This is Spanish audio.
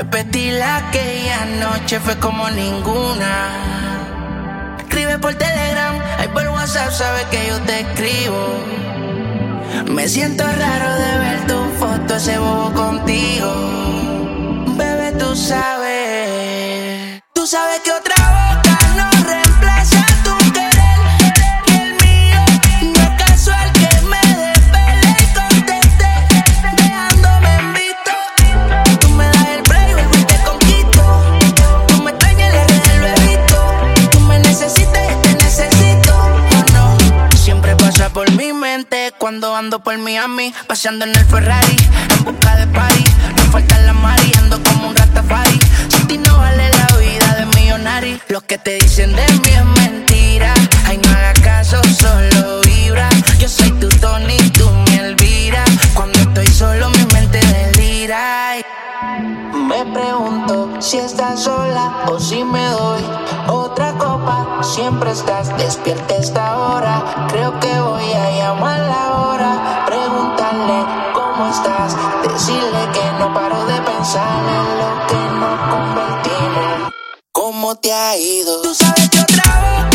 Repetir aquella noche fue como ninguna. Escribe por Telegram, ahí por WhatsApp sabes que yo te escribo. Me siento raro de ver tu foto, ese bobo contigo. Bebé, tú sabes que otra boca no reemplaza tu querer. Y el mío no es casual que me desvele y conteste, dejándome en visto. Tú me das el break, vuelvo y te conquisto. Tú me extrañas y le redes lo he visto. Tú me necesitas y te necesito. Oh no, siempre pasa por mi mente cuando ando por Miami, paseando en el Ferrari, en busca de party. No falta la mari, ando como un Rastafari. Sin ti no vale la vida de millonario. Lo que te dicen de mí es mentira. Ay, no hagas caso, solo vibra. Yo soy tu Tony, tú mi Elvira. Cuando estoy solo mi mente delira. Ay, me pregunto si estás sola o si me doy otra copa. Siempre estás despierta a esta hora. Creo que voy a llamarla ahora. Preguntarle cómo estás. Decirle que no paro de pensar en lo que nos convertimos. ¿Cómo te ha ido? Tú sabes que otra vez